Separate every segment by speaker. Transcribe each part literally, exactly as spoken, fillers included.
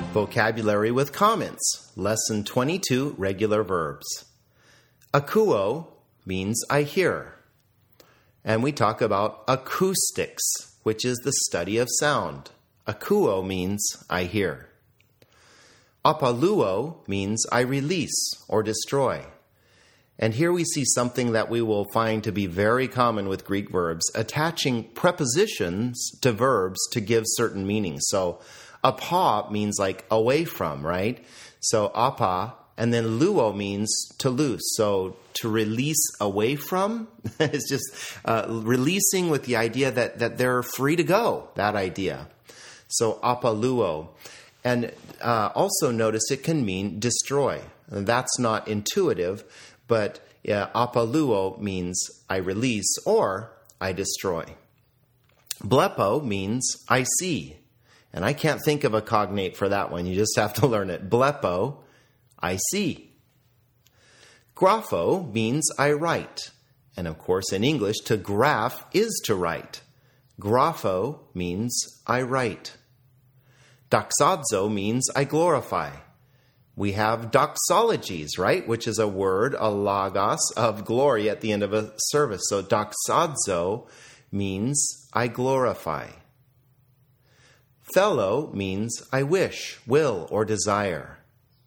Speaker 1: Vocabulary with comments. Lesson twenty-two, regular verbs. Akuo means I hear. And we talk about acoustics, which is the study of sound. Akuo means I hear. Apaluo means I release or destroy. And here we see something that we will find to be very common with Greek verbs, attaching prepositions to verbs to give certain meanings. So, apa means like away from, right? So, apa, and then luo means to loose. So, to release away from is just uh, releasing with the idea that, that they're free to go, that idea. So, apaluo. And uh, also notice it can mean destroy. And that's not intuitive, but uh, apaluo means I release or I destroy. Blepo means I see. And I can't think of a cognate for that one. You just have to learn it. Blepo, I see. Grapho means I write. And of course, in English, to graph is to write. Grapho means I write. Doxazo means I glorify. We have doxologies, right? Which is a word, a logos, of glory at the end of a service. So doxazo means I glorify. Thelo means I wish, will, or desire.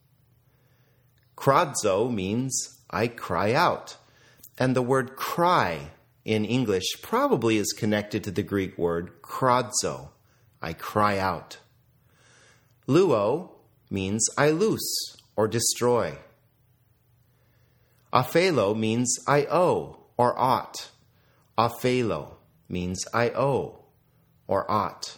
Speaker 1: Kradzo means I cry out. And the word cry in English probably is connected to the Greek word kradzo, I cry out. Luo means I loose or destroy. Aphelo means I owe or ought. Aphelo means I owe or ought.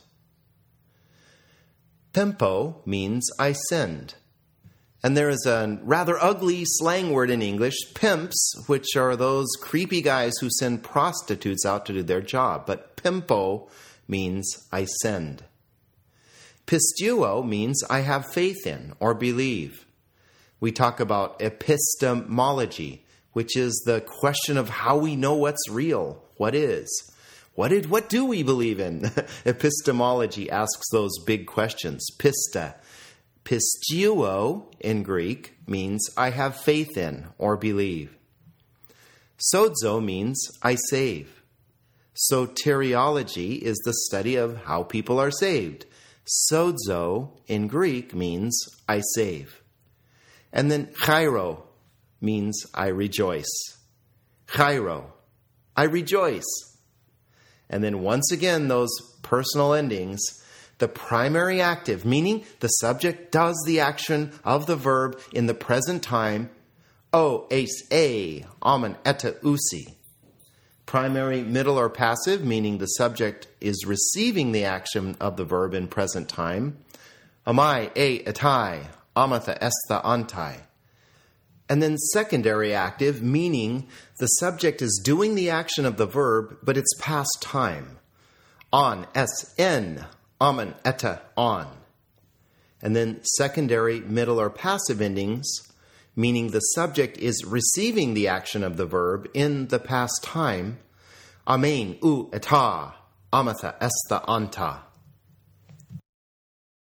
Speaker 1: Pempo means I send. And there is a rather ugly slang word in English, pimps, which are those creepy guys who send prostitutes out to do their job. But pimpo means I send. Pistuo means I have faith in or believe. We talk about epistemology, which is the question of how we know what's real, what is. What did what do we believe in? Epistemology asks those big questions. Pista. Pistuo in Greek means I have faith in or believe. Sozo means I save. Soteriology is the study of how people are saved. Sozo in Greek means I save. And then chairo means I rejoice. Chairo, I rejoice. And then once again, those personal endings, the primary active, meaning the subject does the action of the verb in the present time, o, eis, e, amen, eta, usi. Primary, middle, or passive, meaning the subject is receiving the action of the verb in present time. Amai, e, etai, amatha, estha, antai. And then secondary active, meaning the subject is doing the action of the verb, but it's past time. On, es, en, amen, eta, on. And then secondary, middle, or passive endings, meaning the subject is receiving the action of the verb in the past time. Amen, u, eta, amatha, estha, anta.